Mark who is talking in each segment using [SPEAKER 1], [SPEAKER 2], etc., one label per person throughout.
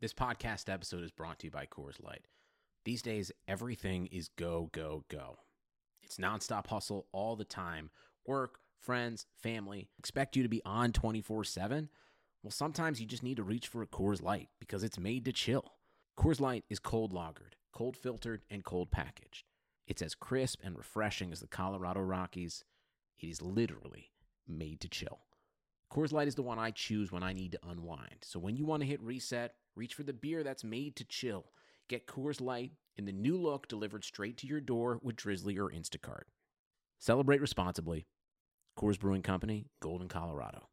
[SPEAKER 1] This podcast episode is brought to you by Coors Light. These days, everything is go, go, go. It's nonstop hustle all the time. Work, friends, family expect you to be on 24/7. Well, sometimes you just need to reach for a Coors Light because it's made to chill. Coors Light is cold lagered, cold filtered, and cold packaged. It's as crisp and refreshing as the Colorado Rockies. It is literally made to chill. Coors Light is the one I choose when I need to unwind. So when you want to hit reset, reach for the beer that's made to chill. Get Coors Light in the new look delivered straight to your door with Drizzly or Instacart. Celebrate responsibly. Coors Brewing Company, Golden, Colorado.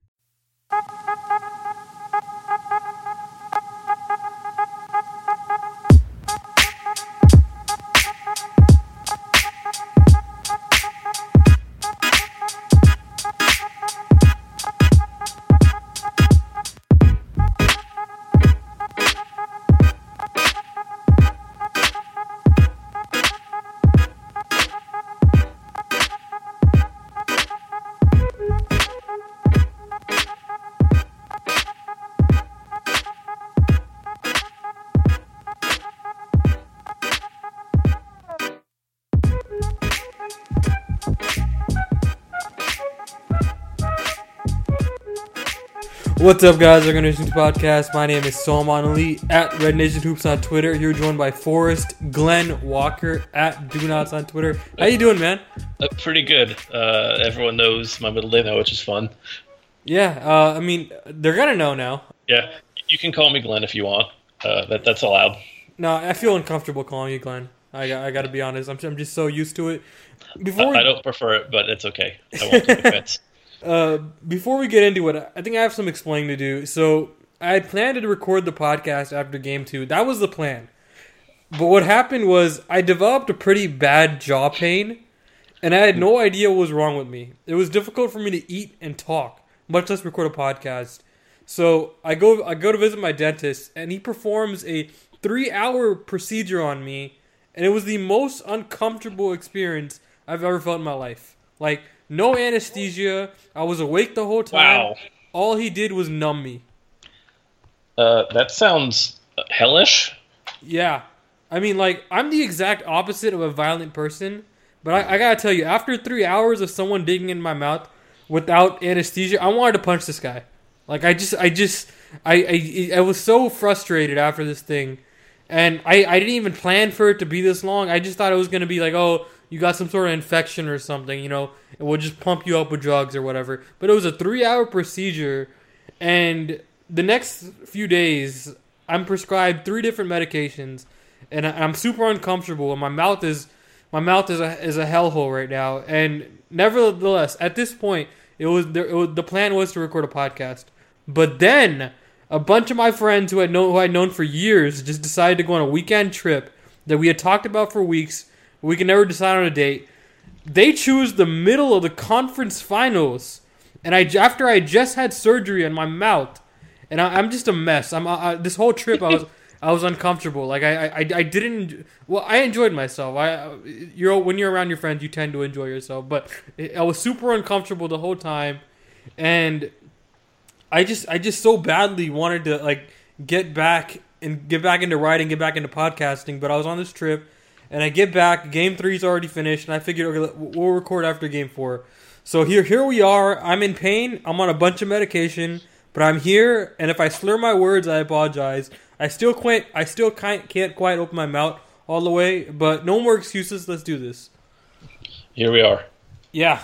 [SPEAKER 2] What's up, guys? Red Nation Hoops Podcast. My name is Salman Ali at Red Nation Hoops on Twitter. You're joined by Forrest Glenn Walker at Do Nots on Twitter. How you doing, man?
[SPEAKER 3] Pretty good. Everyone knows my middle name now, which is fun.
[SPEAKER 2] Yeah, I mean, they're gonna know now.
[SPEAKER 3] Yeah, you can call me Glenn if you want. That's allowed.
[SPEAKER 2] No, I feel uncomfortable calling you Glenn. I gotta be honest. I'm just so used to it.
[SPEAKER 3] I don't prefer it, but it's okay. I won't take offense.
[SPEAKER 2] Before we get into it, I think I have some explaining to do. So I had planned to record the podcast after Game 2. That was the plan. But what happened was I developed a pretty bad jaw pain, and I had no idea what was wrong with me. It was difficult for me to eat and talk, much less record a podcast. So I go to visit my dentist, and he performs a 3-hour procedure on me, and it was the most uncomfortable experience I've ever felt in my life. Like, no anesthesia. I was awake the whole time.
[SPEAKER 3] Wow.
[SPEAKER 2] All he did was numb me.
[SPEAKER 3] That sounds hellish.
[SPEAKER 2] Yeah. I mean, like, I'm the exact opposite of a violent person. But I gotta tell you, after 3 hours of someone digging in my mouth without anesthesia, I wanted to punch this guy. Like, I was so frustrated after this thing. And I didn't even plan for it to be this long. I just thought it was going to be like, oh, you got some sort of infection or something, you know, and we'll just pump you up with drugs or whatever. But it was a 3-hour procedure, and the next few days, I'm prescribed 3 different medications, and I'm super uncomfortable, and my mouth is a hellhole right now. And nevertheless, at this point, the plan was to record a podcast, but then a bunch of my friends who I'd known for years just decided to go on a weekend trip that we had talked about for weeks. We could never decide on a date. They choose the middle of the conference finals, and after I just had surgery on my mouth, and I'm just a mess. This whole trip I was uncomfortable. Like I didn't. Well, I enjoyed myself. When you're around your friends, you tend to enjoy yourself. But I was super uncomfortable the whole time, and I just so badly wanted to get back into writing, get back into podcasting. But I was on this trip. And I get back, Game 3 is already finished, and I figured, okay, we'll record after Game 4. So here we are. I'm in pain. I'm on a bunch of medication, but I'm here. And if I slur my words, I apologize. I still can't quite open my mouth all the way, but no more excuses. Let's do this.
[SPEAKER 3] Here we are.
[SPEAKER 2] Yeah.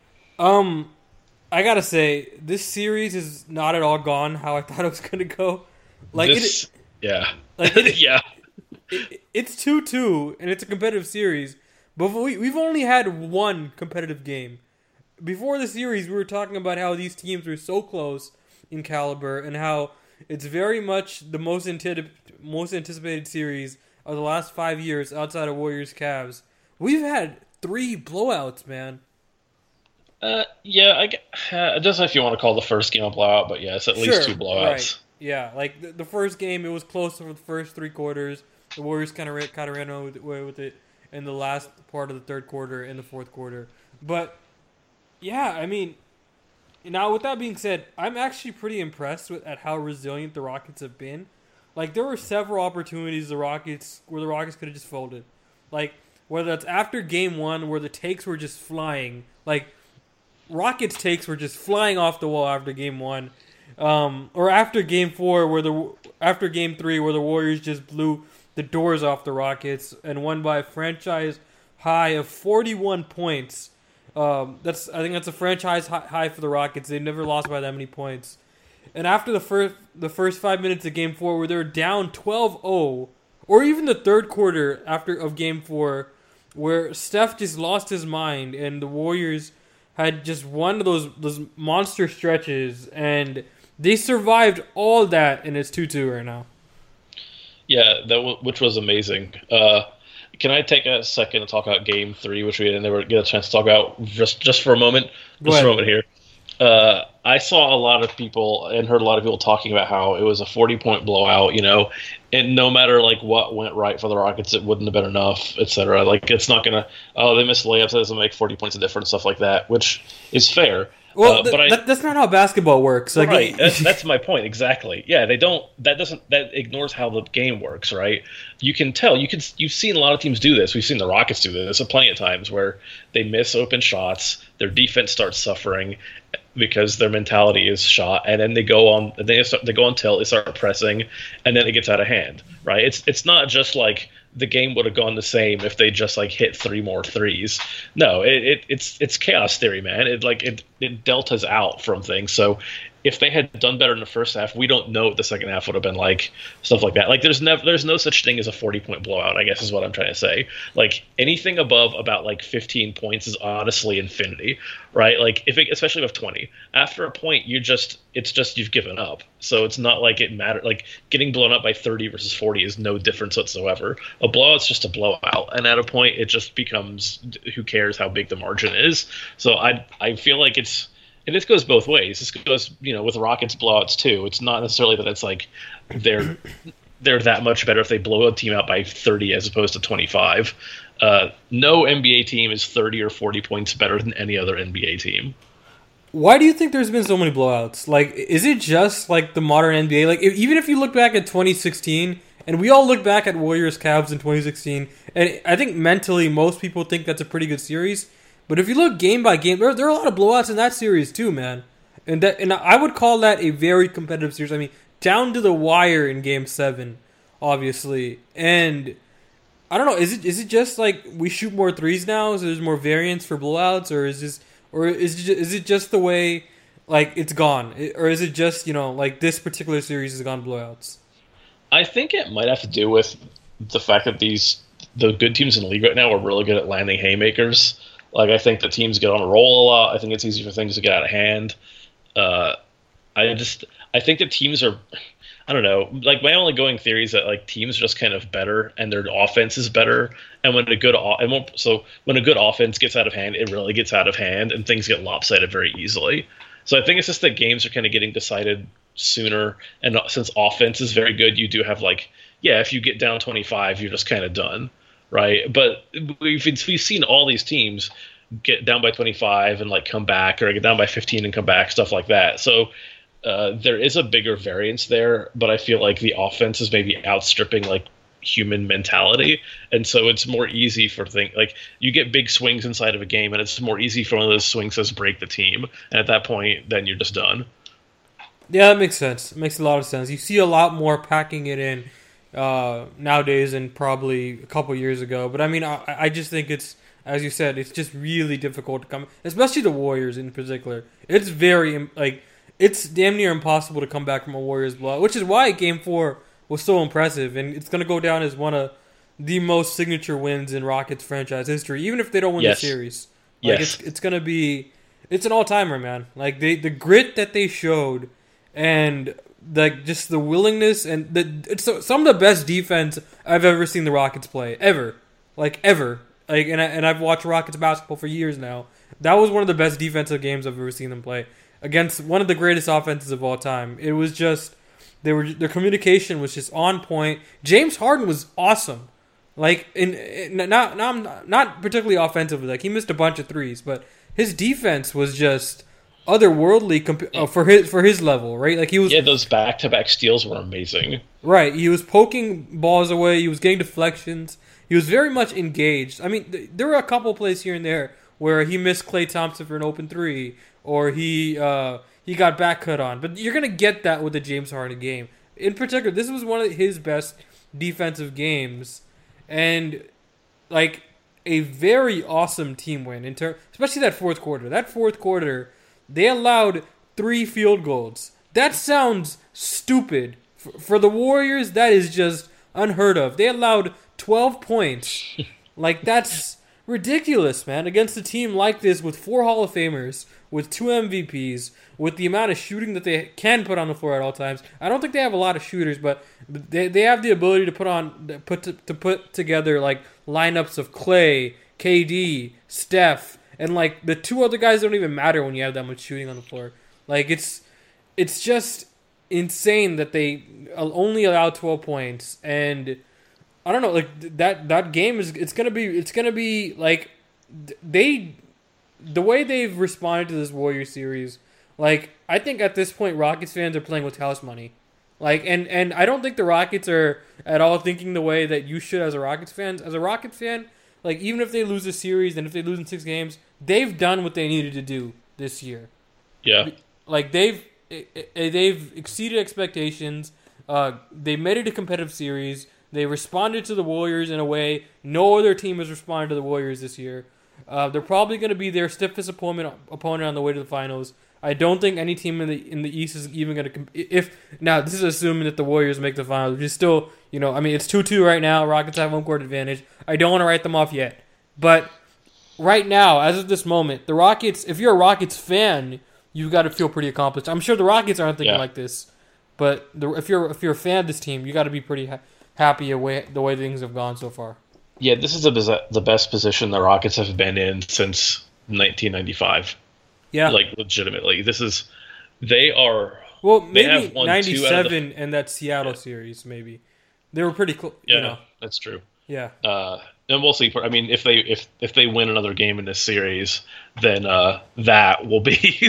[SPEAKER 2] I gotta say, this series is not at all gone how I thought it was gonna go.
[SPEAKER 3] Yeah.
[SPEAKER 2] Yeah. It's 2-2, and it's a competitive series, but we've only had one competitive game. Before the series, we were talking about how these teams are so close in caliber, and how it's very much the most anticipated series of the last 5 years outside of Warriors-Cavs. We've had 3 blowouts, man.
[SPEAKER 3] Yeah, just if you want to call the first game a blowout, but yeah, it's at least 2 blowouts.
[SPEAKER 2] Right. Yeah, like the first game, it was close for the first 3 quarters. The Warriors kind of ran away with it in the last part of the third quarter and the fourth quarter. But, yeah, I mean, now with that being said, I'm actually pretty impressed at how resilient the Rockets have been. Like there were several opportunities the Rockets could have just folded. Like whether that's after game 1 where the takes were just flying. Like Rockets takes were just flying off the wall after game 1. Or after game 4 after game 3 where the Warriors just blew the doors off the Rockets and won by a franchise high of 41 points. I think that's a franchise high for the Rockets. They've never lost by that many points. And after the first 5 minutes of game 4 where they were down 12-0, or even the third quarter of game 4 where Steph just lost his mind and the Warriors had just one of those monster stretches and they survived all that and it's 2-2 right now.
[SPEAKER 3] Yeah, which was amazing. Can I take a second to talk about Game 3, which we didn't never get a chance to talk about just for a moment? Just for a moment here. I saw a lot of people and heard a lot of people talking about how it was a 40-point blowout, and no matter like what went right for the Rockets, it wouldn't have been enough, etc. Like it's not gonna. Oh, they missed layups. That doesn't make 40 points a difference, stuff like that, which is fair.
[SPEAKER 2] Well, that's not how basketball works. Like,
[SPEAKER 3] right, that's my point exactly. Yeah, they don't. That ignores how the game works, right? You can tell. You've seen a lot of teams do this. We've seen the Rockets do this plenty of times where they miss open shots, their defense starts suffering because their mentality is shot, and then they go on. They go on tilt. They start pressing, and then it gets out of hand. Right? It's not just like the game would have gone the same if they just like hit 3 more threes. No, it's chaos theory, man. It deltas out from things. So if they had done better in the first half, we don't know what the second half would have been like. Stuff like that. Like there's no such thing as a 40-point blowout, I guess is what I'm trying to say. Like anything above about like 15 points is honestly infinity, right? Like especially with 20. After a point, it's just you've given up. So it's not like it mattered. Like getting blown up by 30 versus 40 is no difference whatsoever. A blowout's just a blowout, and at a point, it just becomes who cares how big the margin is. So I feel like it's. And this goes both ways. This goes, with Rockets blowouts too. It's not necessarily that it's like they're that much better if they blow a team out by 30 as opposed to 25. No NBA team is 30 or 40 points better than any other NBA team.
[SPEAKER 2] Why do you think there's been so many blowouts? Like, is it just like the modern NBA? Like, even if you look back at 2016, and we all look back at Warriors Cavs in 2016, and I think mentally most people think that's a pretty good series. But if you look game by game, there are a lot of blowouts in that series too, man. And I would call that a very competitive series. I mean, down to the wire in Game 7, obviously. And I don't know, is it just like we shoot more threes now, so there's more variance for blowouts, or is it just the way like it's gone, or is it just like this particular series has gone blowouts?
[SPEAKER 3] I think it might have to do with the fact that the good teams in the league right now are really good at landing haymakers. Like, I think the teams get on a roll a lot. I think it's easy for things to get out of hand. I think that teams are, I don't know, like my only going theory is that like teams are just kind of better and their offense is better. And when a good offense gets out of hand, it really gets out of hand and things get lopsided very easily. So I think it's just that games are kind of getting decided sooner. And since offense is very good, you do have if you get down 25, you're just kind of done. Right, but we've seen all these teams get down by 25 and come back, or get down by 15 and come back, stuff like that. So there is a bigger variance there, but I feel like the offense is maybe outstripping human mentality, and so it's more easy for things you get big swings inside of a game, and it's more easy for one of those swings to break the team, and at that point, then you're just done.
[SPEAKER 2] Yeah, that makes sense. It makes a lot of sense. You see a lot more packing it in nowadays than probably a couple years ago. But I mean, I just think it's, as you said, it's just really difficult to come, especially the Warriors in particular. It's very, it's damn near impossible to come back from a Warriors blowout, which is why Game 4 was so impressive. And it's going to go down as one of the most signature wins in Rockets franchise history, even if they don't win the series. It's going to be, it's an all-timer, man. The grit that they showed and just the willingness and it's some of the best defense I've ever seen the Rockets play ever. And I've watched Rockets basketball for years now. That was one of the best defensive games I've ever seen them play against one of the greatest offenses of all time. It was just their communication was just on point. James Harden was awesome. Not particularly offensively. He missed a bunch of threes, but his defense was just otherworldly for his level, right? Like he was
[SPEAKER 3] those back-to-back steals were amazing.
[SPEAKER 2] Right, he was poking balls away. He was getting deflections. He was very much engaged. I mean, there were a couple plays here and there where he missed Klay Thompson for an open three, or he got back cut on. But you're gonna get that with the James Harden game. In particular, this was one of his best defensive games, and like a very awesome team win especially that fourth quarter. That fourth quarter, they allowed 3 field goals. That sounds stupid. For the Warriors, that is just unheard of. They allowed 12 points. Like, that's ridiculous, man. Against a team like this with 4 Hall of Famers, with 2 MVPs, with the amount of shooting that they can put on the floor at all times. I don't think they have a lot of shooters, but they have the ability to put together like lineups of Klay, KD, Steph, and like the 2 other guys don't even matter when you have that much shooting on the floor. Like it's just insane that they only allow 12 points, and I don't know, like that game is it's gonna be like the way they've responded to this Warriors series. Like, I think at this point Rockets fans are playing with house money. Like, and I don't think the Rockets are at all thinking the way that you should as a Rockets fan. As a Rockets fan, like, even if they lose a series and if they lose in 6 games, they've done what they needed to do this year.
[SPEAKER 3] Yeah.
[SPEAKER 2] Like, they've exceeded expectations. They made it a competitive series. They responded to the Warriors in a way no other team has responded to the Warriors this year. They're probably going to be their stiffest opponent on the way to the finals. I don't think any team in the East is even going to now this is assuming that the Warriors make the finals, which is still, I mean, it's 2-2 right now. Rockets have home court advantage. I don't want to write them off yet. But right now, as of this moment, the Rockets, if you're a Rockets fan, you've got to feel pretty accomplished. I'm sure the Rockets aren't thinking like this, but if you're a fan of this team, you got to be pretty happy the way things have gone so far.
[SPEAKER 3] Yeah, this is the best position the Rockets have been in since 1995.
[SPEAKER 2] Yeah,
[SPEAKER 3] like legitimately, they
[SPEAKER 2] maybe
[SPEAKER 3] have won
[SPEAKER 2] 97 and that Seattle series. Maybe they were pretty close.
[SPEAKER 3] Yeah, that's true.
[SPEAKER 2] Yeah,
[SPEAKER 3] and we'll see. I mean, if they win another game in this series, then that will be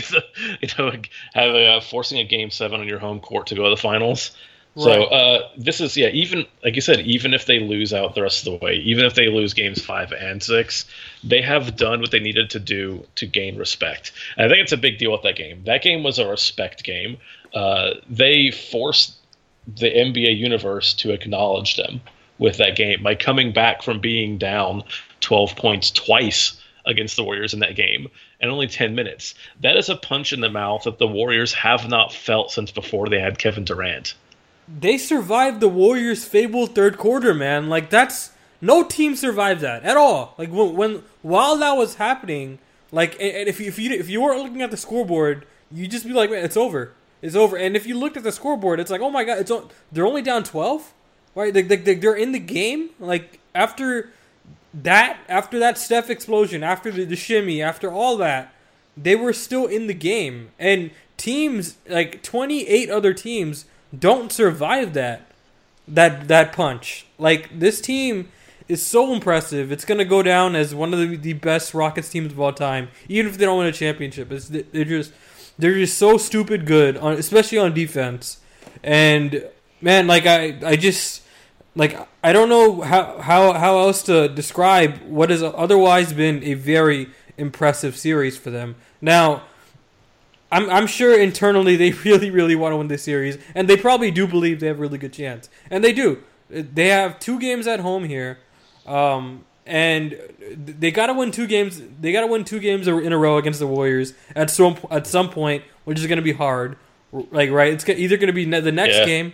[SPEAKER 3] forcing a Game 7 on your home court to go to the finals. Right. So this is even like you said, even if they lose out the rest of the way, even if they lose games 5 and 6, they have done what they needed to do to gain respect. And I think it's a big deal with that game. That game was a respect game. They forced the NBA universe to acknowledge them with that game by coming back from being down 12 points twice against the Warriors in that game in only 10 minutes. That is a punch in the mouth that the Warriors have not felt since before they had Kevin Durant.
[SPEAKER 2] They survived the Warriors' fabled third quarter, man. Like, that's no team survived that at all. Like, while that was happening, like, and if you weren't looking at the scoreboard, you'd just be like, man, it's over. And if you looked at the scoreboard, it's like, oh my god, they're only down 12, right? They're in the game. Like, after that Steph explosion, after the shimmy, after all that, they were still in the game. And teams, like 28 other teams, don't survive that punch. Like, this team is so impressive. It's going to go down as one of the best Rockets teams of all time, even if they don't win a championship. They're just so stupid good, especially on defense. And man, like I just like I don't know how else to describe what has otherwise been a very impressive series for them. Now, I'm sure internally they really, really want to win this series, and they probably do believe they have a really good chance, and they do. They have 2 games at home here, and they got to win 2 games. They got to win 2 games in a row against the Warriors at some point, which is going to be hard. Like, right? It's either going to be the next game,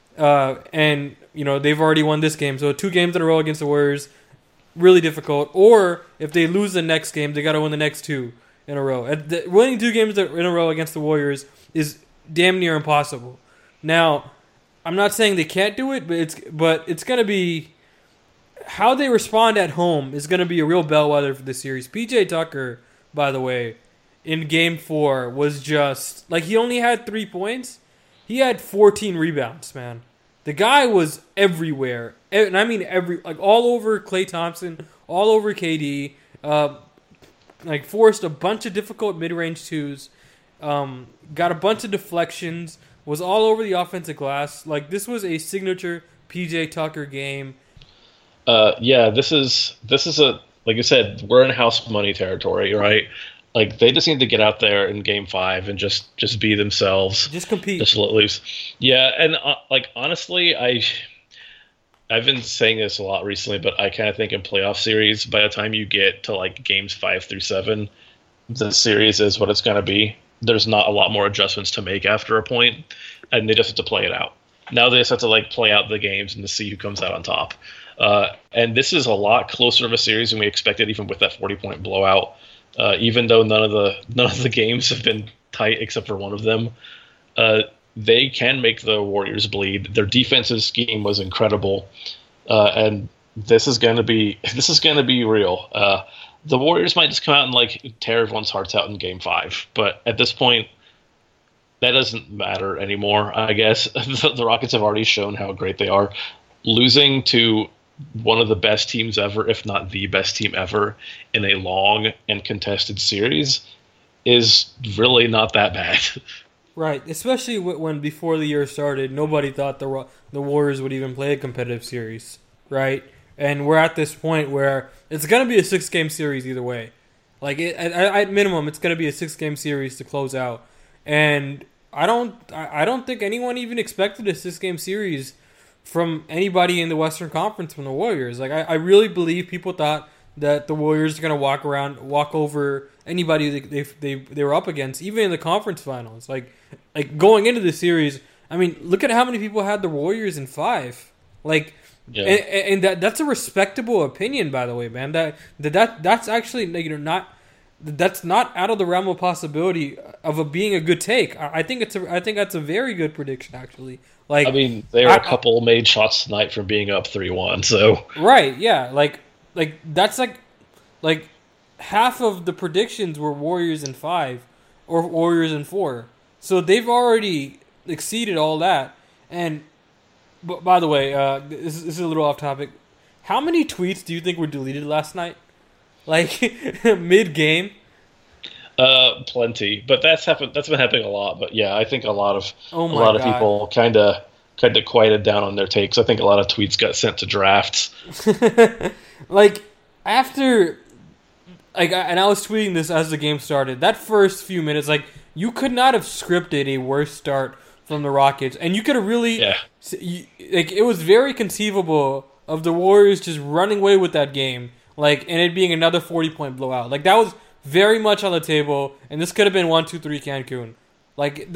[SPEAKER 2] and they've already won this game, so 2 games in a row against the Warriors, really difficult. Or if they lose the next game, they got to win the next 2 in a row. Winning 2 games in a row against the Warriors is damn near impossible. Now, I'm not saying they can't do it, but it's going to be how they respond at home is going to be a real bellwether for this series. PJ Tucker, by the way, in Game 4 was just like, he only had 3 points. He had 14 rebounds, man. The guy was everywhere, and I mean all over Klay Thompson, all over KD. Like, forced a bunch of difficult mid-range twos, got a bunch of deflections, was all over the offensive glass. Like, this was a signature PJ Tucker game.
[SPEAKER 3] Yeah, this is a, like you said, we're in house money territory, right? Like, they just need to get out there in Game 5 and just be themselves.
[SPEAKER 2] Just compete.
[SPEAKER 3] Just let loose. Yeah, and like, honestly, I've been saying this a lot recently, but I kind of think in playoff series, by the time you get to like games 5 through 7, the series is what it's going to be. There's not a lot more adjustments to make after a point, and they just have to play it out. Now they just have to like play out the games and to see who comes out on top. And this is a lot closer of a series than we expected, even with that 40-point blowout. Even though none of the games have been tight except for one of them, they can make the Warriors bleed. Their defensive scheme was incredible, and this is going to be real. The Warriors might just come out and like tear everyone's hearts out in Game 5, but at this point, that doesn't matter anymore. I guess the Rockets have already shown how great they are. Losing to one of the best teams ever, if not the best team ever, in a long and contested series is really not that bad.
[SPEAKER 2] Right, especially when before the year started, nobody thought the Warriors would even play a competitive series, right? And we're at this point where it's going to be a 6-game series either way. Like, at minimum, it's going to be a 6-game series to close out. And I don't think anyone even expected a 6-game series from anybody in the Western Conference from the Warriors. Like, I really believe people thought that the Warriors are going to walk over anybody they were up against, even in the conference finals. Like going into the series, I mean, look at how many people had the Warriors in 5. Like, yeah. And that's a respectable opinion, by the way, man. That's actually, you know, not. That's not out of the realm of possibility of being a good take. I think that's a very good prediction, actually. Like,
[SPEAKER 3] I mean, there are a couple made shots tonight from being up 3-1. So
[SPEAKER 2] right, yeah, like that's like half of the predictions were Warriors in 5 or Warriors in 4. So they've already exceeded all that. And by the way, this is a little off topic. How many tweets do you think were deleted last night? Like mid-game?
[SPEAKER 3] Plenty. But that's been happening a lot. But yeah, I think a lot of people kind of quieted down on their takes. I think a lot of tweets got sent to drafts.
[SPEAKER 2] Like after, and I was tweeting this as the game started. That first few minutes, like, you could not have scripted a worse start from the Rockets, and you could have really, like, it was very conceivable of the Warriors just running away with that game, like, and it being another 40-point blowout. Like, that was very much on the table, and this could have been 1-2-3 Cancun. Like,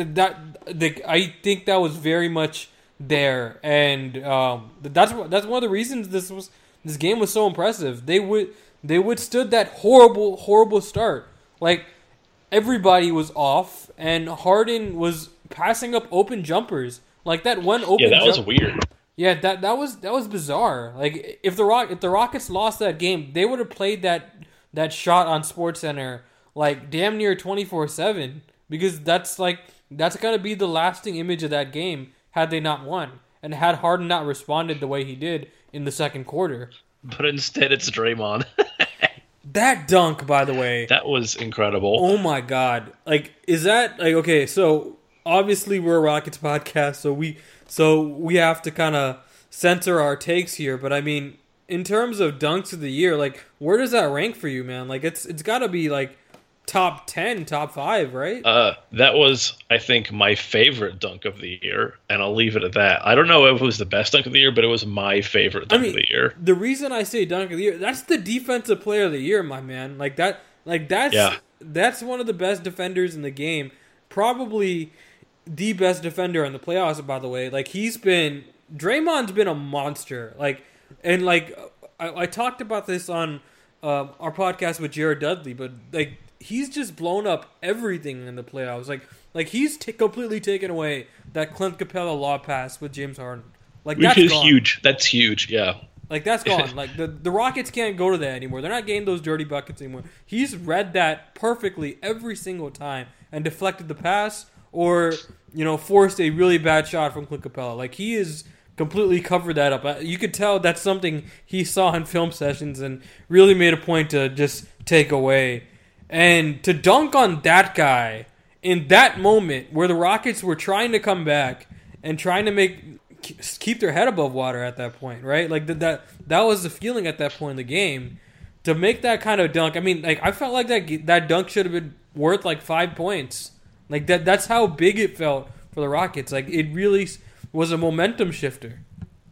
[SPEAKER 2] I think that was very much there, and that's one of the reasons this game was so impressive. They withstood that horrible start. Like, everybody was off, and Harden was passing up open jumpers. Like that one open.
[SPEAKER 3] Yeah, that was weird.
[SPEAKER 2] Yeah, that was bizarre. Like if the Rockets lost that game, they would have played that shot on SportsCenter like damn near 24/7 because that's gonna be the lasting image of that game had they not won and had Harden not responded the way he did in the second quarter.
[SPEAKER 3] But instead, it's Draymond.
[SPEAKER 2] That dunk, by the way,
[SPEAKER 3] that was incredible.
[SPEAKER 2] Oh my god! Like, is that like okay? So obviously we're a Rockets podcast, so we have to kind of censor our takes here. But I mean, in terms of dunks of the year, like, where does that rank for you, man? Like, it's got to be like top 10, top 5, right?
[SPEAKER 3] That was, I think, my favorite dunk of the year, and I'll leave it at that. I don't know if it was the best dunk of the year, but it was my favorite dunk of the year.
[SPEAKER 2] The reason I say dunk of the year, that's the defensive player of the year, my man. That's one of the best defenders in the game. Probably the best defender in the playoffs, by the way. Like, Draymond's been a monster. Like, and like, I talked about this on our podcast with Jared Dudley, but like, he's just blown up everything in the playoffs. Like he's completely taken away that Clint Capella lob pass with James Harden. Like,
[SPEAKER 3] which is huge. That's huge. Yeah.
[SPEAKER 2] Like, that's gone. Like, the Rockets can't go to that anymore. They're not getting those dirty buckets anymore. He's read that perfectly every single time and deflected the pass or, you know, forced a really bad shot from Clint Capella. Like, he is completely covered that up. You could tell that's something he saw in film sessions and really made a point to just take away. And to dunk on that guy in that moment where the Rockets were trying to come back and trying to keep their head above water at that point, right? Like that was the feeling at that point in the game. To make that kind of dunk, I mean, like I felt like that dunk should have been worth like 5 points. Like that's how big it felt for the Rockets. Like it really was a momentum shifter.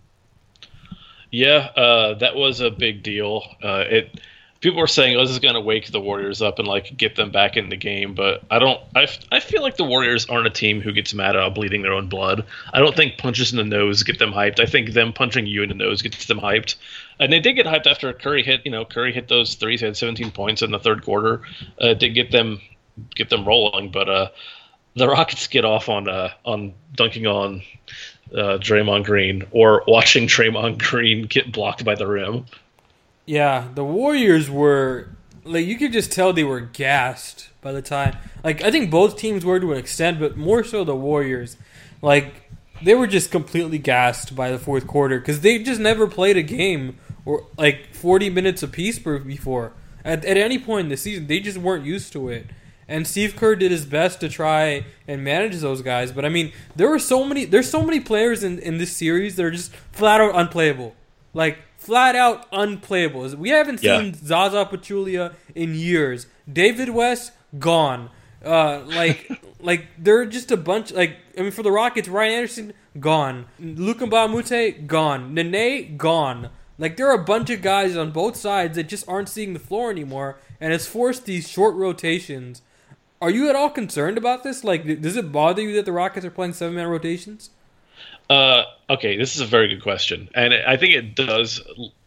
[SPEAKER 3] Yeah, that was a big deal. People were saying, "Oh, this is going to wake the Warriors up and like get them back in the game," but I don't. I feel like the Warriors aren't a team who gets mad at bleeding their own blood. I don't think punches in the nose get them hyped. I think them punching you in the nose gets them hyped. And they did get hyped after Curry hit. Curry hit those threes. He had 17 points in the third quarter. Did get them rolling, but the Rockets get off on dunking on Draymond Green or watching Draymond Green get blocked by the rim.
[SPEAKER 2] Yeah, the Warriors were, like, you could just tell they were gassed by the time. Like, I think both teams were to an extent, but more so the Warriors. Like, they were just completely gassed by the fourth quarter because they just never played a game or like 40 minutes apiece before. At any point in the season, they just weren't used to it. And Steve Kerr did his best to try and manage those guys. But, I mean, there's so many players in this series that are just flat out unplayable. Like, flat out unplayable. We haven't seen Zaza Pachulia in years. David West, gone. Like they're just a bunch. Like, I mean, for the Rockets, Ryan Anderson, gone. Luka Mbamute, gone. Nene, gone. Like, there are a bunch of guys on both sides that just aren't seeing the floor anymore, and it's forced these short rotations. Are you at all concerned about this? Like, does it bother you that the Rockets are playing 7-man rotations?
[SPEAKER 3] Okay, this is a very good question, and I think it does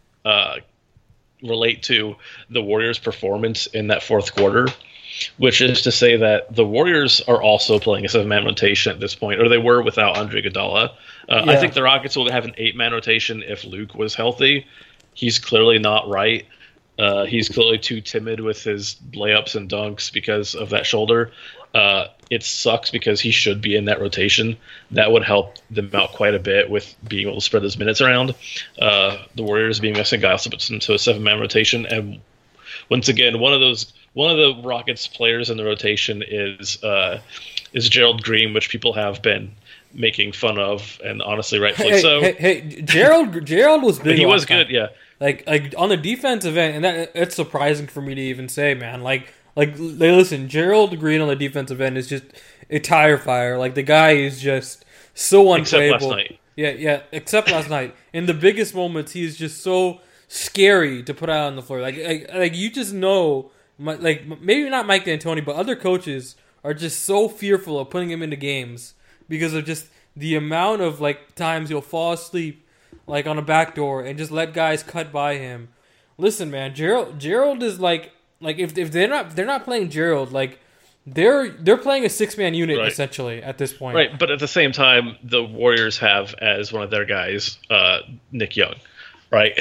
[SPEAKER 3] relate to the Warriors' performance in that fourth quarter, which is to say that the Warriors are also playing a 7-man rotation at this point, or they were without Andre Iguodala. I think the Rockets will have an 8-man rotation if Luke was healthy. He's clearly not right. He's clearly too timid with his layups and dunks because of that shoulder. It sucks because he should be in that rotation. That would help them out quite a bit with being able to spread those minutes around. The Warriors being missing guy also puts them to a 7-man rotation. And once again, one of the Rockets players in the rotation is Gerald Green, which people have been making fun of, and honestly, rightfully so.
[SPEAKER 2] Hey, Gerald was big.
[SPEAKER 3] He was good, yeah.
[SPEAKER 2] Like on the defensive end, and it's surprising for me to even say, man. Like, listen, Gerald Green on the defensive end is just a tire fire. Like, the guy is just so unplayable.
[SPEAKER 3] Except last night.
[SPEAKER 2] Yeah, except last night. In the biggest moments, he is just so scary to put out on the floor. Like you just know, like, maybe not Mike D'Antoni, but other coaches are just so fearful of putting him into games because of just the amount of, like, times he'll fall asleep, like, on a back door and just let guys cut by him. Listen, man, Gerald is like if they're not playing Gerald, like, they're playing a 6-man unit, right, essentially at this point.
[SPEAKER 3] Right, but at the same time, the Warriors have as one of their guys Nick Young, right?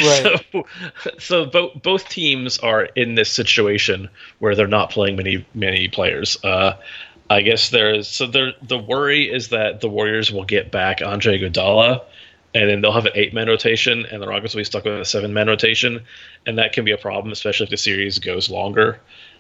[SPEAKER 3] So both teams are in this situation where they're not playing many players. I guess the worry is that the Warriors will get back Andre Iguodala, and then they'll have an 8-man rotation, and the Rockets will be stuck with a 7-man rotation, and that can be a problem, especially if the series goes longer.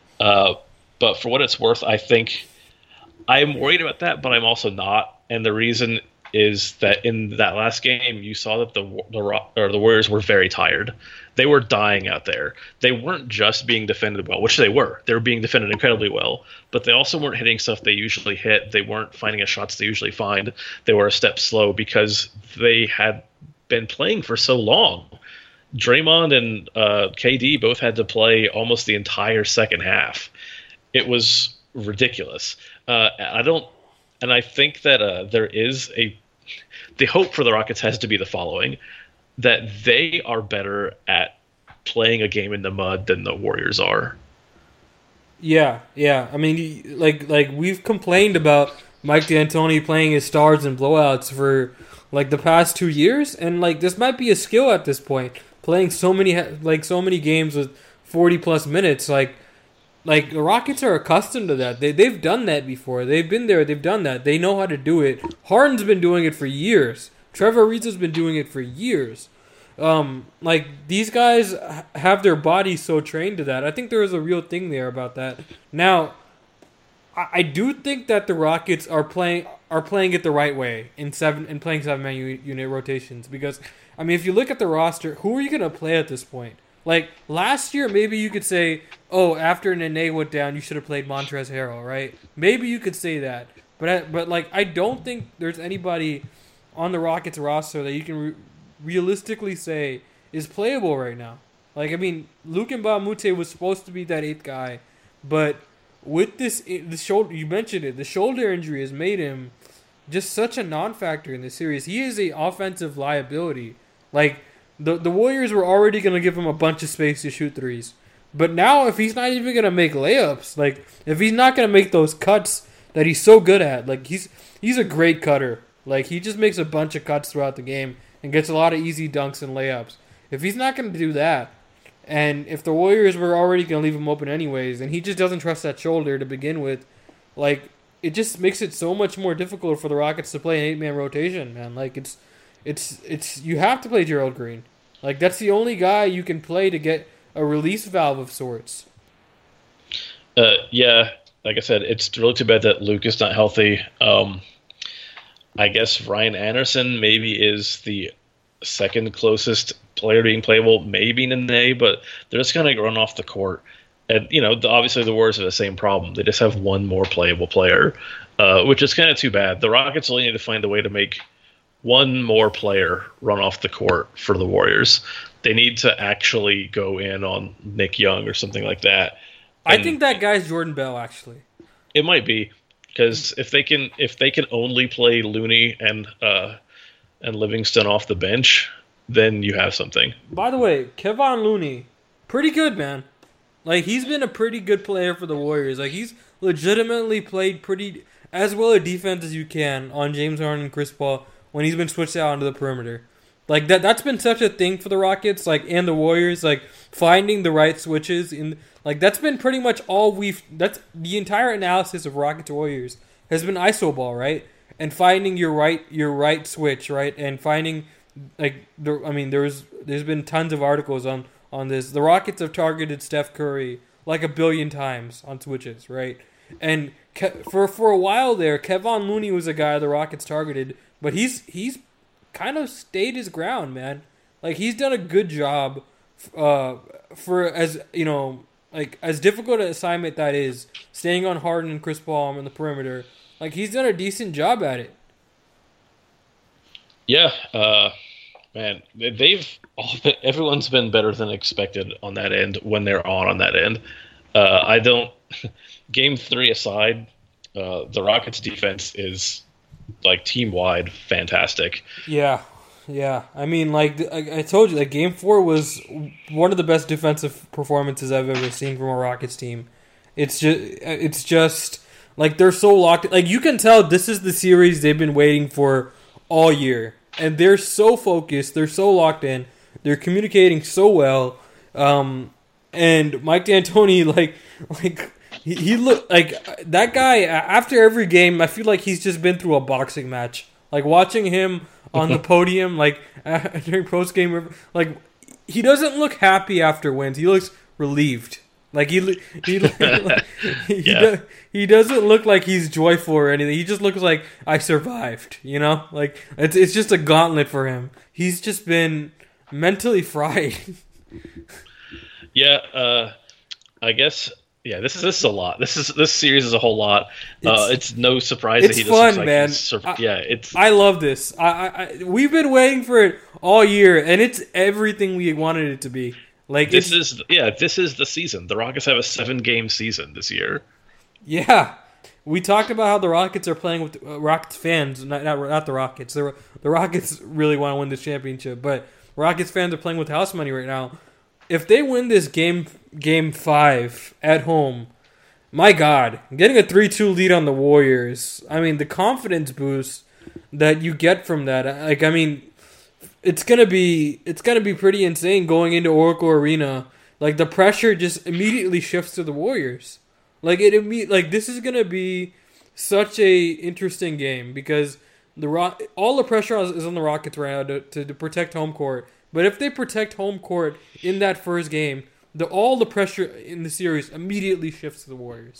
[SPEAKER 3] But for what it's worth, I think I'm worried about that, but I'm also not. And the reason is that in that last game, you saw that the Warriors were very tired. They were dying out there. They weren't just being defended well, which they were. They were being defended incredibly well, but they also weren't hitting stuff they usually hit. They weren't finding shots they usually find. They were a step slow because they had been playing for so long. Draymond and KD both had to play almost the entire second half. It was ridiculous. I think that there is the hope for the Rockets has to be the following, that they are better at playing a game in the mud than the Warriors are.
[SPEAKER 2] Yeah. I mean, like we've complained about Mike D'Antoni playing his stars in blowouts for, like, the past 2 years, and, like, this might be a skill at this point, playing so many games with 40+ minutes. Like the Rockets are accustomed to that. They've done that before. They've been there. They've done that. They know how to do it. Harden's been doing it for years. Trevor Ariza's been doing it for years. Like, these guys have their bodies so trained to that. I think there is a real thing there about that. Now, I do think that the Rockets are playing it the right way in playing 7-man unit rotations, because I mean, if you look at the roster, who are you going to play at this point? Like last year, maybe you could say, oh, after Nene went down, you should have played Montrezl Harrell, right? Maybe you could say that, but like I don't think there's anybody on the Rockets roster that you can realistically say is playable right now. Like I mean, Luke Mbamute was supposed to be that 8th guy, but with the shoulder, you mentioned it, the shoulder injury has made him just such a non-factor in this series. He is a offensive liability. Like the Warriors were already going to give him a bunch of space to shoot threes, but now if he's not even going to make layups, like if he's not going to make those cuts that he's so good at, like he's a great cutter. Like he just makes a bunch of cuts throughout the game and gets a lot of easy dunks and layups. If he's not going to do that, and if the Warriors were already going to leave him open anyways, and he just doesn't trust that shoulder to begin with, like, it just makes it so much more difficult for the Rockets to play an 8-man rotation, man. Like, it's you have to play Gerald Green. Like, that's the only guy you can play to get a release valve of sorts.
[SPEAKER 3] Yeah, like I said, it's really too bad that Luke is not healthy. I guess Ryan Anderson maybe is the second closest player being playable, maybe Nene, but they're just going to run off the court. And, obviously the Warriors have the same problem. They just have one more playable player, which is kind of too bad. The Rockets really need to find a way to make one more player run off the court for the Warriors. They need to actually go in on Nick Young or something like that.
[SPEAKER 2] And I think that guy's Jordan Bell, actually.
[SPEAKER 3] It might be, because if they can only play Looney and Livingston off the bench, then you have something.
[SPEAKER 2] By the way, Kevon Looney, pretty good, man. Like, he's been a pretty good player for the Warriors. Like, he's legitimately played pretty as well a defense as you can on James Harden and Chris Paul when he's been switched out onto the perimeter. Like, that's been such a thing for the Rockets, like, and the Warriors, like, finding the right switches. Like, that's been pretty much all that's the entire analysis of Rockets Warriors has been iso ball, right? And finding your right switch, right? And finding, like, there's been tons of articles on this. The Rockets have targeted Steph Curry like 1 billion times on switches, right? And for a while there, Kevon Looney was a guy the Rockets targeted, but he's kind of stayed his ground, man. Like, he's done a good job for, as like, as difficult an assignment that is, staying on Harden and Chris Paul on the perimeter. Like, he's done a decent job at it.
[SPEAKER 3] Yeah, man, everyone's been better than expected on that end when they're on that end. Game 3 aside, the Rockets defense is, like, team-wide fantastic.
[SPEAKER 2] Yeah. I mean, like I told you, like, Game 4 was one of the best defensive performances I've ever seen from a Rockets team. It's just like, they're so locked. Like, you can tell this is the series they've been waiting for all year. And they're so focused. They're so locked in. They're communicating so well. And Mike D'Antoni, like he looked like that guy. After every game, I feel like he's just been through a boxing match. Like, watching him on the podium, like, during post game, like, he doesn't look happy after wins. He looks relieved. Like, he doesn't look like he's joyful or anything. He just looks like, I survived, Like, it's just a gauntlet for him. He's just been mentally fried.
[SPEAKER 3] Yeah, I guess. Yeah, this is a lot. This series is a whole lot. It's no surprise that he just
[SPEAKER 2] fun,
[SPEAKER 3] looks like
[SPEAKER 2] man. I love this. We've been waiting for it all year, and it's everything we wanted it to be. Like,
[SPEAKER 3] this is the season. The Rockets have a 7-game season this year.
[SPEAKER 2] Yeah, we talked about how the Rockets are playing with Rockets fans, not the Rockets. The Rockets really want to win this championship, but Rockets fans are playing with house money right now. If they win this game 5 at home, my God, getting a 3-2 lead on the Warriors. I mean, the confidence boost that you get from that. Like, I mean, it's gonna be pretty insane going into Oracle Arena. Like, the pressure just immediately shifts to the Warriors. Like, this is gonna be such a interesting game because all the pressure is on the Rockets right now to protect home court. But if they protect home court in that first game, all the pressure in the series immediately shifts to the Warriors.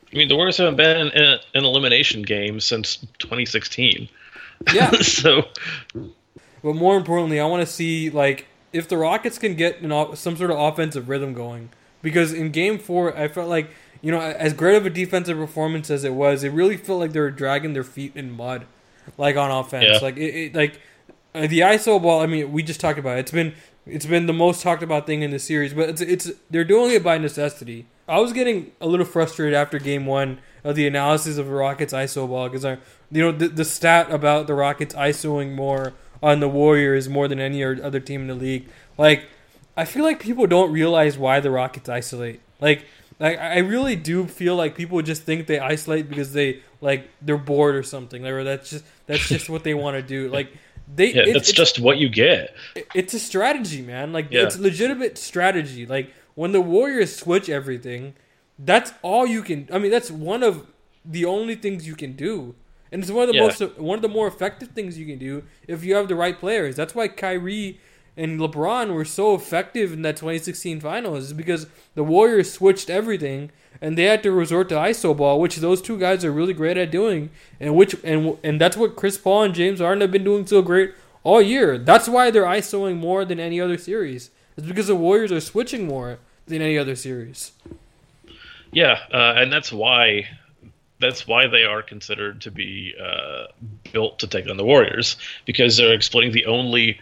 [SPEAKER 3] I mean, the Warriors haven't been in an elimination game since 2016.
[SPEAKER 2] Yeah.
[SPEAKER 3] So,
[SPEAKER 2] But more importantly, I want to see like if the Rockets can get some sort of offensive rhythm going. Because in Game 4, I felt like, as great of a defensive performance as it was, it really felt like they were dragging their feet in mud, like on offense.
[SPEAKER 3] Yeah.
[SPEAKER 2] Like the ISO ball. I mean, we just talked about it. It's been the most talked about thing in the series, but it's they're doing it by necessity. I was getting a little frustrated after Game 1 of the analysis of the Rockets ISO ball because the stat about the Rockets ISOing more on the Warriors more than any other team in the league. Like, I feel like people don't realize why the Rockets isolate. Like I really do feel like people just think they isolate because they're bored or something. Like, or that's just what they want to do. Like
[SPEAKER 3] it's just what you get.
[SPEAKER 2] It's a strategy, man. Like it's a legitimate strategy. Like when the Warriors switch everything, that's all you can. I mean, that's one of the only things you can do. And it's one of the more effective things you can do if you have the right players. That's why Kyrie and LeBron were so effective in that 2016 finals, is because the Warriors switched everything and they had to resort to ISO ball, which those two guys are really great at doing, and that's what Chris Paul and James Harden have been doing so great all year. That's why they're ISOing more than any other series. It's because the Warriors are switching more than any other series.
[SPEAKER 3] Yeah, and that's why they are considered to be built to take on the Warriors, because they're exploiting the only.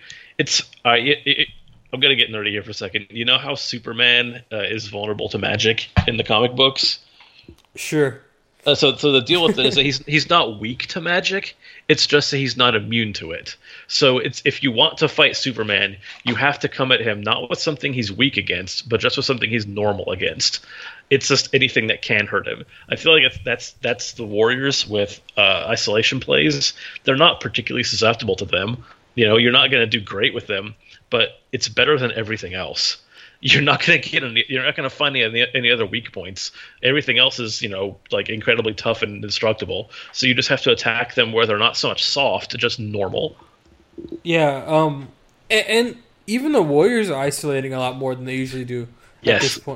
[SPEAKER 3] I'm gonna get nerdy here for a second. You know how Superman is vulnerable to magic in the comic books?
[SPEAKER 2] Sure.
[SPEAKER 3] So the deal with it is that he's not weak to magic. It's just that he's not immune to it. So if you want to fight Superman, you have to come at him not with something he's weak against, but just with something he's normal against. It's just anything that can hurt him. I feel like that's the Warriors with isolation plays. They're not particularly susceptible to them. You're not going to do great with them, but it's better than everything else. You're not going to find any other weak points. Everything else is, like incredibly tough and indestructible. So you just have to attack them where they're not so much soft, just normal.
[SPEAKER 2] Yeah. And even the Warriors are isolating a lot more than they usually do at this point.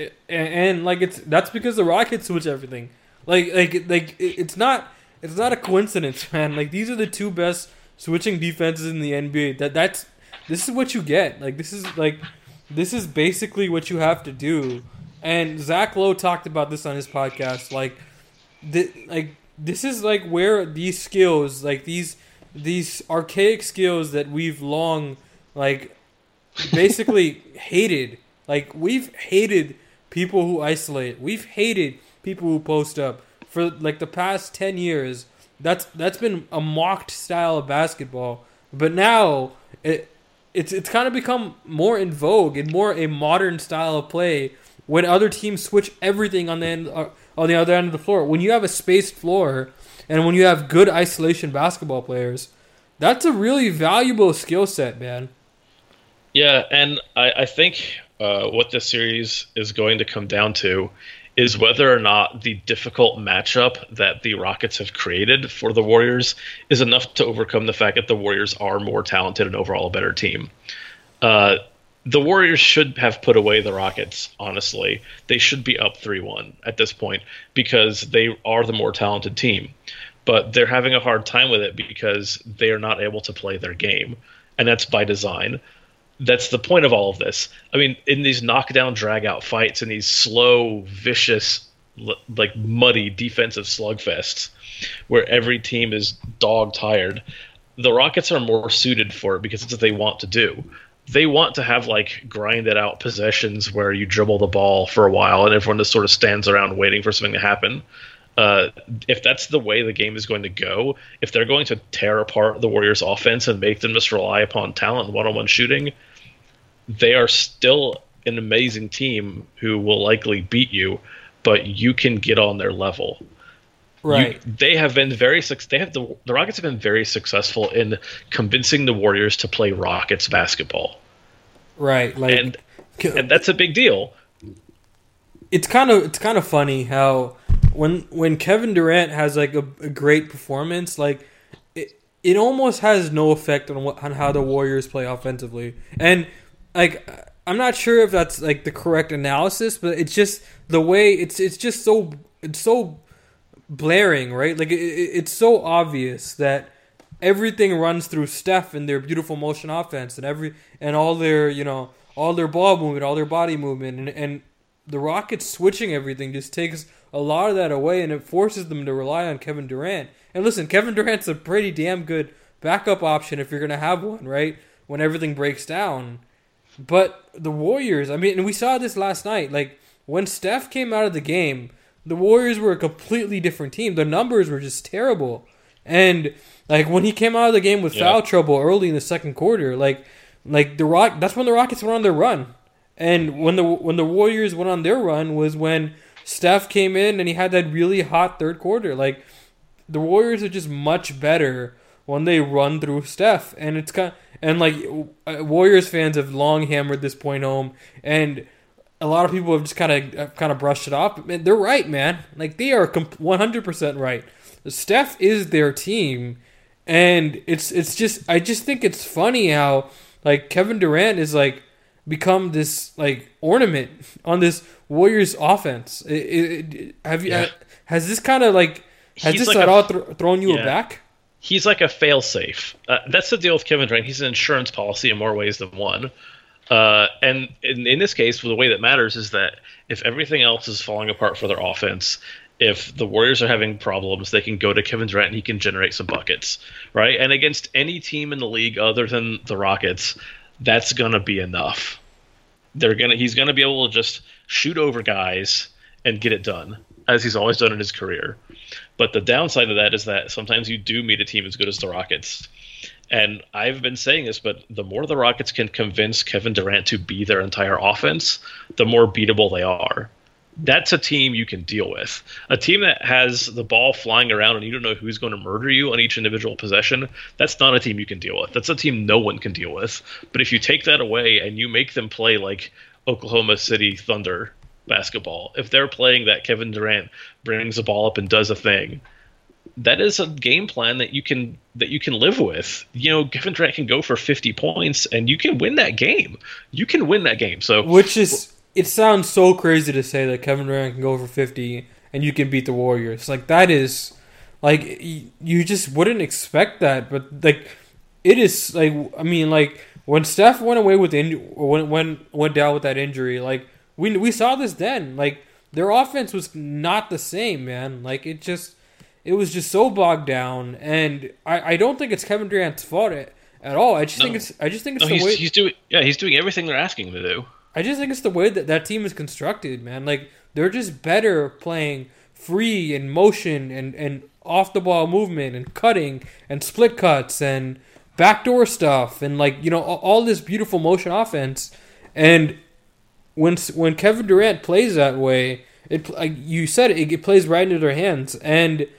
[SPEAKER 2] That's because the Rockets switch everything. It's not a coincidence, man. Like, these are the two best switching defenses in the NBA. This is what you get. This is basically what you have to do. And Zach Lowe talked about this on his podcast. This is where these skills, these archaic skills that we've long basically hated. We've hated people who isolate. We've hated people who post up for the past 10 years. That's been a mocked style of basketball, but now it's kind of become more in vogue and more a modern style of play when other teams switch everything on the other end of the floor. When you have a spaced floor and when you have good isolation basketball players, that's a really valuable skill set, man.
[SPEAKER 3] Yeah, and I think what this series is going to come down to is whether or not the difficult matchup that the Rockets have created for the Warriors is enough to overcome the fact that the Warriors are more talented and overall a better team. The Warriors should have put away the Rockets, honestly. They should be up 3-1 at this point because they are the more talented team. But they're having a hard time with it because they are not able to play their game, and that's by design. That's the point of all of this. I mean, in these knockdown, drag-out fights, in these slow, vicious, muddy defensive slugfests, where every team is dog-tired, the Rockets are more suited for it because it's what they want to do. They want to have, grinded-out possessions where you dribble the ball for a while and everyone just sort of stands around waiting for something to happen. If that's the way the game is going to go, if they're going to tear apart the Warriors' offense and make them just rely upon talent and one-on-one shooting, they are still an amazing team who will likely beat you, but you can get on their level.
[SPEAKER 2] Right.
[SPEAKER 3] The Rockets have been very successful in convincing the Warriors to play Rockets basketball.
[SPEAKER 2] Right.
[SPEAKER 3] And that's a big deal.
[SPEAKER 2] It's kind of funny how when Kevin Durant has a great performance, it almost has no effect on how the Warriors play offensively. And I'm not sure if that's the correct analysis, but it's just the way it's just so blaring, right? Like it's so obvious that everything runs through Steph and their beautiful motion offense and all their all their ball movement, all their body movement, and the Rockets switching everything just takes a lot of that away, and it forces them to rely on Kevin Durant. And listen, Kevin Durant's a pretty damn good backup option if you're gonna have one, right? When everything breaks down. But the Warriors, I mean, and we saw this last night. Like when Steph came out of the game, the Warriors were a completely different team. The numbers were just terrible. And like when he came out of the game with foul trouble early in the second quarter, that's when the Rockets went on their run. And when the Warriors went on their run was when Steph came in and he had that really hot third quarter. Like the Warriors are just much better when they run through Steph, and it's Warriors fans have long hammered this point home, and a lot of people have just kind of brushed it off. But they're right, man. Like they are 100% right. Steph is their team, and it's just I just think it's funny how like Kevin Durant is like become this like ornament on this Warriors offense. Has this kind of like at all thrown you aback?
[SPEAKER 3] He's like a fail-safe. That's the deal with Kevin Durant. He's an insurance policy in more ways than one. And in this case, the way that matters is that if everything else is falling apart for their offense, if the Warriors are having problems, they can go to Kevin Durant and he can generate some buckets, right? And against any team in the league other than the Rockets, that's going to be enough. He's going to be able to just shoot over guys and get it done, as he's always done in his career. But the downside of that is that sometimes you do meet a team as good as the Rockets. And I've been saying this, but the more the Rockets can convince Kevin Durant to be their entire offense, the more beatable they are. That's a team you can deal with. A team that has the ball flying around and you don't know who's going to murder you on each individual possession, that's not a team you can deal with. That's a team no one can deal with. But if you take that away and you make them play like Oklahoma City Thunder basketball, if they're playing that Kevin Durant brings the ball up and does a thing, that is a game plan that you can live with. Kevin Durant can go for 50 points and you can win that game. So
[SPEAKER 2] it sounds so crazy to say that Kevin Durant can go for 50 and you can beat the Warriors. Like that is like you just wouldn't expect that, but like it is like I mean like when Steph went away with went down with that injury, like we saw this then. Like their offense was not the same, man. Like it was just so bogged down, and I don't think it's Kevin Durant's fault at all. I just think it's the way
[SPEAKER 3] he's doing everything they're asking him to do.
[SPEAKER 2] I just think it's the way that team is constructed, man. Like they're just better playing free and motion and off the ball movement and cutting and split cuts and backdoor stuff and all this beautiful motion offense. And when Kevin Durant plays that way, it plays right into their hands. And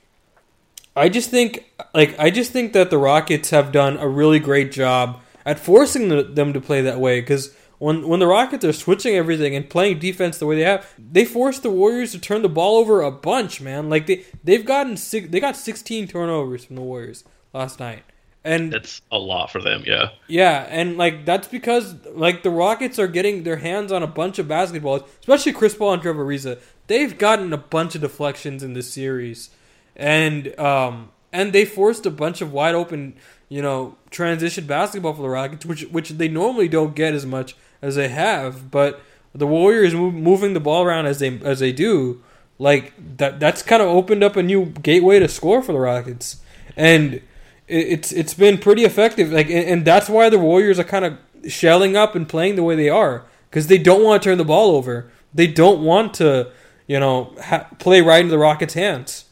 [SPEAKER 2] I just think that the Rockets have done a really great job at forcing them to play that way, because when the Rockets are switching everything and playing defense the way they have, they force the Warriors to turn the ball over a bunch, man. Like they got 16 turnovers from the Warriors last night. And
[SPEAKER 3] that's a lot for them, yeah.
[SPEAKER 2] Yeah, and that's because the Rockets are getting their hands on a bunch of basketballs, especially Chris Paul and Trevor Ariza. They've gotten a bunch of deflections in this series. And they forced a bunch of wide open, transition basketball for the Rockets, which they normally don't get as much as they have. But the Warriors moving the ball around as they do, that's kind of opened up a new gateway to score for the Rockets, and it's been pretty effective. And that's why the Warriors are kind of shelling up and playing the way they are, because they don't want to turn the ball over. They don't want to, play right into the Rockets' hands.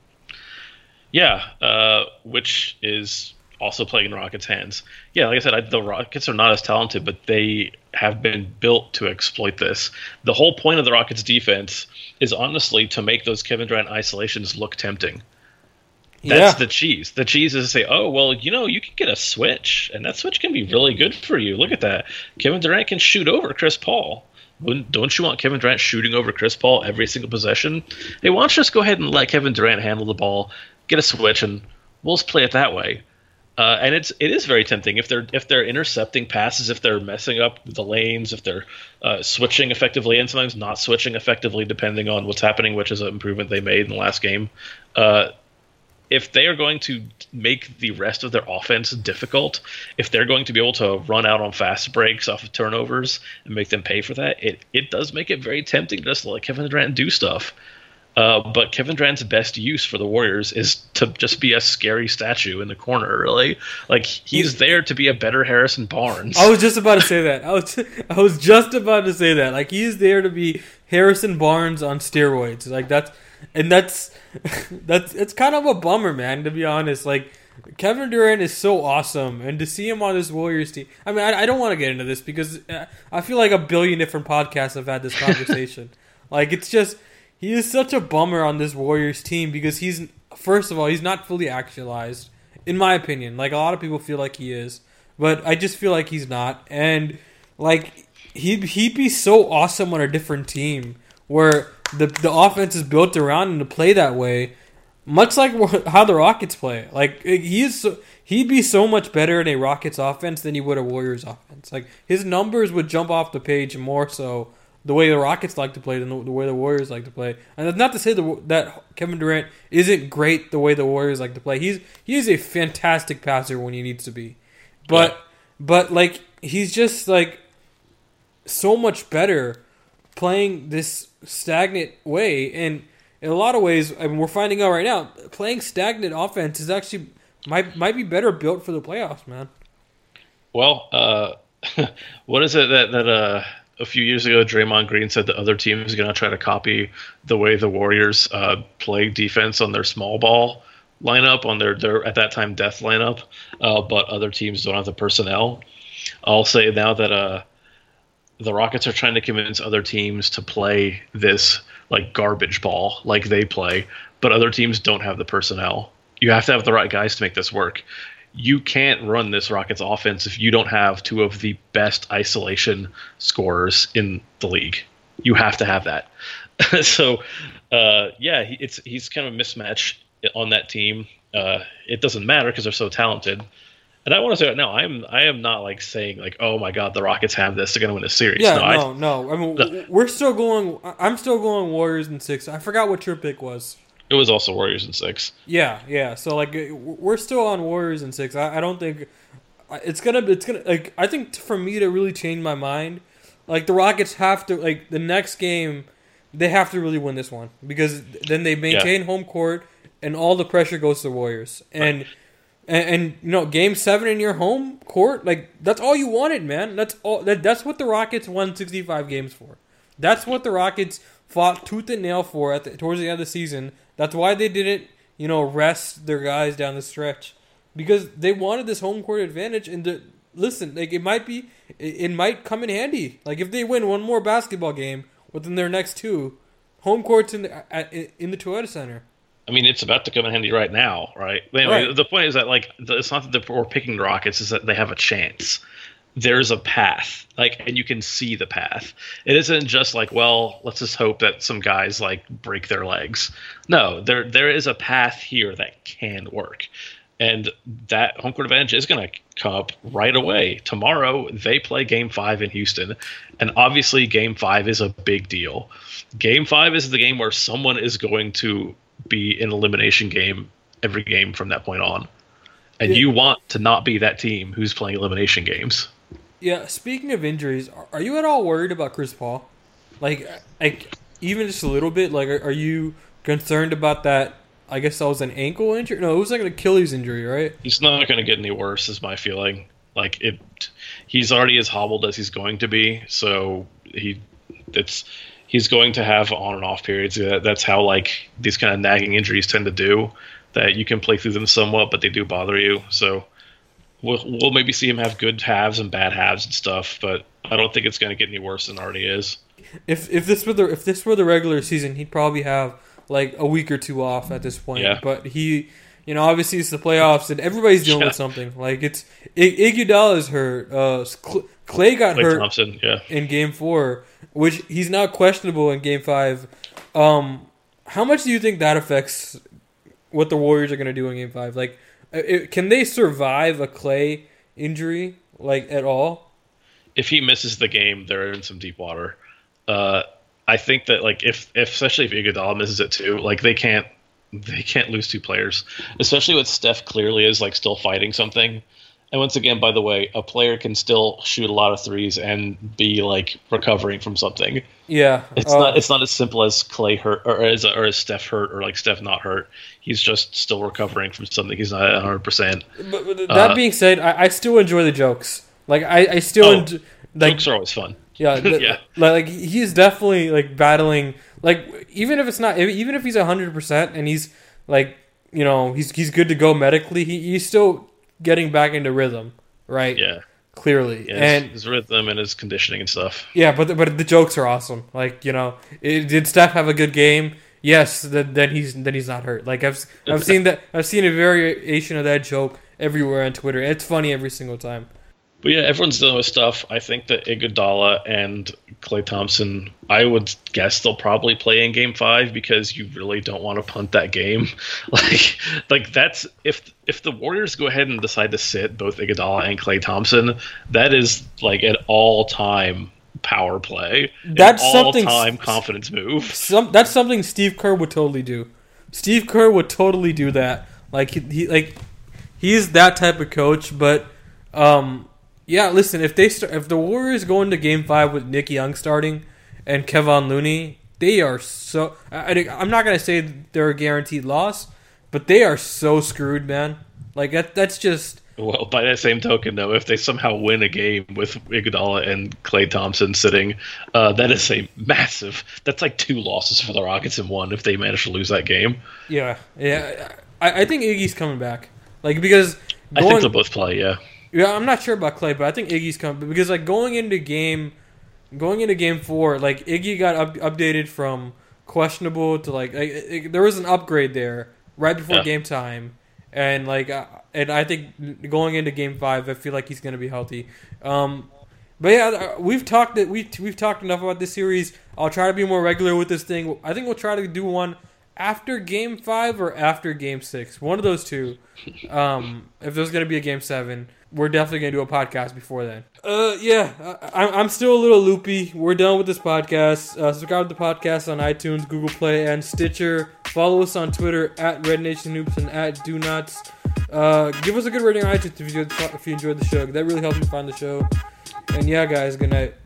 [SPEAKER 3] Yeah, which is also playing in the Rockets' hands. Yeah, like I said, the Rockets are not as talented, but they have been built to exploit this. The whole point of the Rockets' defense is honestly to make those Kevin Durant isolations look tempting. That's the cheese. The cheese is to say, oh, well, you can get a switch, and that switch can be really good for you. Look at that. Kevin Durant can shoot over Chris Paul. Don't you want Kevin Durant shooting over Chris Paul every single possession? Hey, why don't you just go ahead and let Kevin Durant handle the ball, get a switch, and we'll just play it that way. And it is very tempting if they're intercepting passes, if they're messing up the lanes, if they're switching effectively, and sometimes not switching effectively depending on what's happening, which is an improvement they made in the last game. If they are going to make the rest of their offense difficult, if they're going to be able to run out on fast breaks off of turnovers and make them pay for that, it does make it very tempting just to let Kevin Durant do stuff. But Kevin Durant's best use for the Warriors is to just be a scary statue in the corner, really. Like, he's there to be a better Harrison Barnes.
[SPEAKER 2] I was just about to say that. I was just about to say that. Like, he's there to be Harrison Barnes on steroids. Like, that's it's kind of a bummer, man, to be honest. Like, Kevin Durant is so awesome, and to see him on this Warriors team. I mean, I don't want to get into this because I feel like a billion different podcasts have had this conversation. Like, it's just... He is such a bummer on this Warriors team because first of all, he's not fully actualized, in my opinion. Like, a lot of people feel like he is, but I just feel like he's not. And, like, he'd be so awesome on a different team where the offense is built around him to play that way, much like how the Rockets play. Like, he'd be so much better in a Rockets offense than he would a Warriors offense. Like, his numbers would jump off the page more so the way the Rockets like to play than the way the Warriors like to play. And that's not to say that Kevin Durant isn't great the way the Warriors like to play. He is a fantastic passer when he needs to be. But like, he's just like so much better playing this stagnant way. And in a lot of ways, I mean, we're finding out right now, playing stagnant offense is actually might be better built for the playoffs, man.
[SPEAKER 3] Well, what is it that a few years ago, Draymond Green said the other team is going to try to copy the way the Warriors play defense on their small ball lineup, on their at that time death lineup, but other teams don't have the personnel. I'll say now that the Rockets are trying to convince other teams to play this like garbage ball like they play, but other teams don't have the personnel. You have to have the right guys to make this work. You can't run this Rockets offense if you don't have two of the best isolation scorers in the league. You have to have that. So, he's kind of a mismatch on that team. It doesn't matter because they're so talented. And I want to say right now, I am not like saying like, oh my God, the Rockets have this, they're going to win the series.
[SPEAKER 2] Yeah, no. I mean, we're still going. I'm still going Warriors in 6. I forgot what your pick was.
[SPEAKER 3] It was also Warriors in 6.
[SPEAKER 2] Yeah. So like, we're still on Warriors in 6. I don't think it's gonna like. I think for me to really change my mind, like the Rockets have to like the next game, they have to really win this one because then they maintain home court and all the pressure goes to the Warriors and you know, Game 7 in your home court, like that's all you wanted, man. That's all. That's what the Rockets won 65 games for. That's what the Rockets fought tooth and nail for towards the end of the season. That's why they didn't, you know, rest their guys down the stretch because they wanted this home court advantage. And listen, like it might come in handy. Like if they win one more basketball game within their next 2, home court's in the Toyota Center.
[SPEAKER 3] I mean, it's about to come in handy right now, right? Anyway, right. The point is that like it's not that we're picking the Rockets; it's that they have a chance. There's a path, like, and you can see the path. It isn't just like, well, let's just hope that some guys like break their legs. No, there is a path here that can work, and that home court advantage is going to come up right away. Tomorrow they play Game 5 in Houston, and obviously Game 5 is a big deal. Game 5 is the game where someone is going to be an elimination game every game from that point on, and you want to not be that team who's playing elimination games.
[SPEAKER 2] Yeah, speaking of injuries, are you at all worried about Chris Paul? Like even just a little bit? Like, are you concerned about that? I guess that was an ankle injury? No, it was like an Achilles injury, right?
[SPEAKER 3] He's not going to get any worse, is my feeling. Like, he's already as hobbled as he's going to be, so he's going to have on and off periods. That's how, like, these kind of nagging injuries tend to do, that you can play through them somewhat, but they do bother you, so... We'll maybe see him have good halves and bad halves and stuff, but I don't think it's going to get any worse than it already is.
[SPEAKER 2] If this were the regular season, he'd probably have like a week or 2 off at this point. Yeah. But he, you know, obviously it's the playoffs and everybody's dealing with something. Like it's Iguodala's hurt. Klay got hurt
[SPEAKER 3] Thompson,
[SPEAKER 2] in Game 4, which he's now questionable in Game 5. How much do you think that affects what the Warriors are going to do in Game 5? Like, Can they survive a Clay injury like at all?
[SPEAKER 3] If he misses the game, they're in some deep water. I think that like if especially if Iguodala misses it too, like they can't lose two players, especially with Steph clearly is like still fighting something. And once again, by the way, a player can still shoot a lot of threes and be like recovering from something.
[SPEAKER 2] Yeah,
[SPEAKER 3] it's not as simple as Clay hurt or as Steph hurt or like Steph not hurt. He's just still recovering from something. He's not 100%.
[SPEAKER 2] But that being said, I still enjoy the jokes. Like I still
[SPEAKER 3] jokes are always fun.
[SPEAKER 2] Yeah,
[SPEAKER 3] yeah.
[SPEAKER 2] Like he's definitely like battling. Like even if he's 100% and he's like he's good to go medically, he's still getting back into rhythm, right?
[SPEAKER 3] Yeah,
[SPEAKER 2] clearly,
[SPEAKER 3] yeah,
[SPEAKER 2] and
[SPEAKER 3] his rhythm and his conditioning and stuff.
[SPEAKER 2] Yeah, but the jokes are awesome. Like did Steph have a good game? Yes, then he's not hurt. Like I've seen a variation of that joke everywhere on Twitter. It's funny every single time.
[SPEAKER 3] But yeah, everyone's dealing with stuff. I think that Iguodala and Klay Thompson, I would guess they'll probably play in Game 5 because you really don't want to punt that game. Like that's if the Warriors go ahead and decide to sit both Iguodala and Klay Thompson, that is like an all-time power play.
[SPEAKER 2] That's
[SPEAKER 3] an
[SPEAKER 2] something
[SPEAKER 3] all-time confidence move.
[SPEAKER 2] That's something Steve Kerr would totally do. Steve Kerr would totally do that. Like he's that type of coach, but yeah, listen, if the Warriors go into Game 5 with Nick Young starting and Kevon Looney, they are so... I'm not going to say they're a guaranteed loss, but they are so screwed, man. Like, that's just...
[SPEAKER 3] Well, by that same token, though, if they somehow win a game with Iguodala and Klay Thompson sitting, that is a massive... That's like 2 losses for the Rockets in 1 if they manage to lose that game.
[SPEAKER 2] Yeah. I think Iggy's coming back. Like, because...
[SPEAKER 3] I think they'll both play, yeah.
[SPEAKER 2] Yeah, I'm not sure about Klay, but I think Iggy's coming because like going into game 4, like Iggy got updated from questionable to like there was an upgrade there right before game time, and and I think going into Game 5, I feel like he's going to be healthy. But yeah, we've talked enough about this series. I'll try to be more regular with this thing. I think we'll try to do one after Game 5 or after Game 6, one of those two. If there's going to be a Game 7. We're definitely going to do a podcast before then. I'm still a little loopy. We're done with this podcast. Subscribe to the podcast on iTunes, Google Play, and Stitcher. Follow us on Twitter at RedNationHoops and at DoNuts. Give us a good rating on iTunes if you enjoyed the show. That really helps me find the show. And yeah, guys, good night.